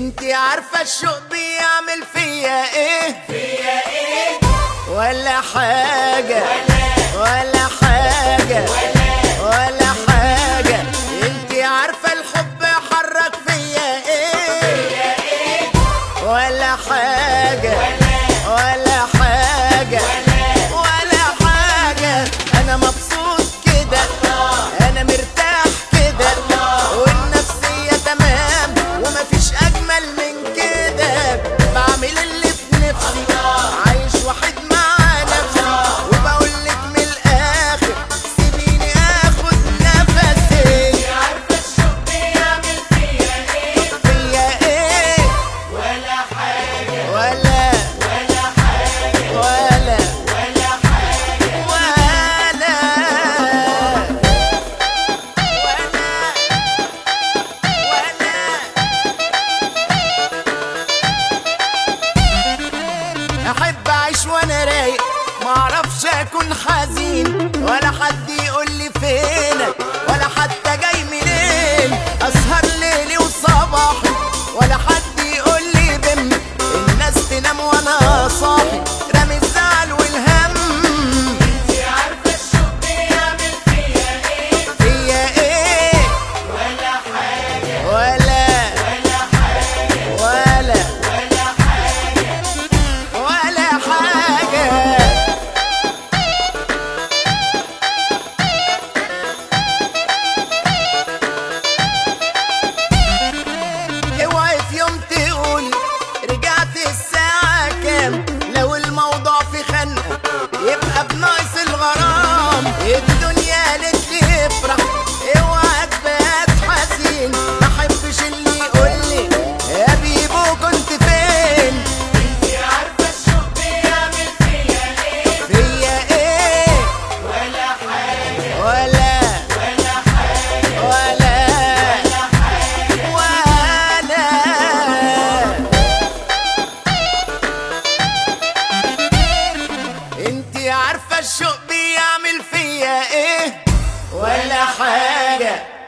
انتي عارفة الشوق بيعمل فيا ايه؟ ولا حاجة ولا حاجة ولا حاجة. انتي عارفة الحب حرك فيا ايه؟ ولا حاجة ولا حاجة ولا حاجة. انا مبسوط كده، انا مرتاح كده، والنفسية تمام ومفيش اجمل من كده. بعمل اللي في نفسي، عايش وحيد مع نفسي، وبقولك من الاخر سيبيني اخد نفسي. عارفة الشوق بيعمل فيا ايه؟ فيا ايه؟ ولا حاجة ولا ولا حاجة ولا ولا حاجة. ولا احب اعيش وانا رايق، معرفش اكون حزين، ولا حد يقول لي فينك ولا حتى جاي منين. اسهر ليلي وصباحي ولا حد يقول لي بم. الناس تنام وانا صاحي رامي الزعل والهم. انتي عارفة الشوق بيعمل فيا ايه؟ فيا ايه؟ ولا حاجة ولا ولا حاجة ولا ولا حاجة. ولا حاجة. اوعي في يوم تقولي رجعت الساعة كام، لو الموضوع في خنقة يبقى بناقص الغرام. الدنيا قالت لي افرح، اوعى تبات حزين، محبش اللي يقولي يا بيبو كنت فين. انتي عارفة الشوق بيعمل فيا ايه؟ فيا ايه؟ ولا حاجة ولا ولا حاجة ولا ولا حاجة. ولا انتي عارفة الشوق بيعمل فيا ايه؟ ولا حاجة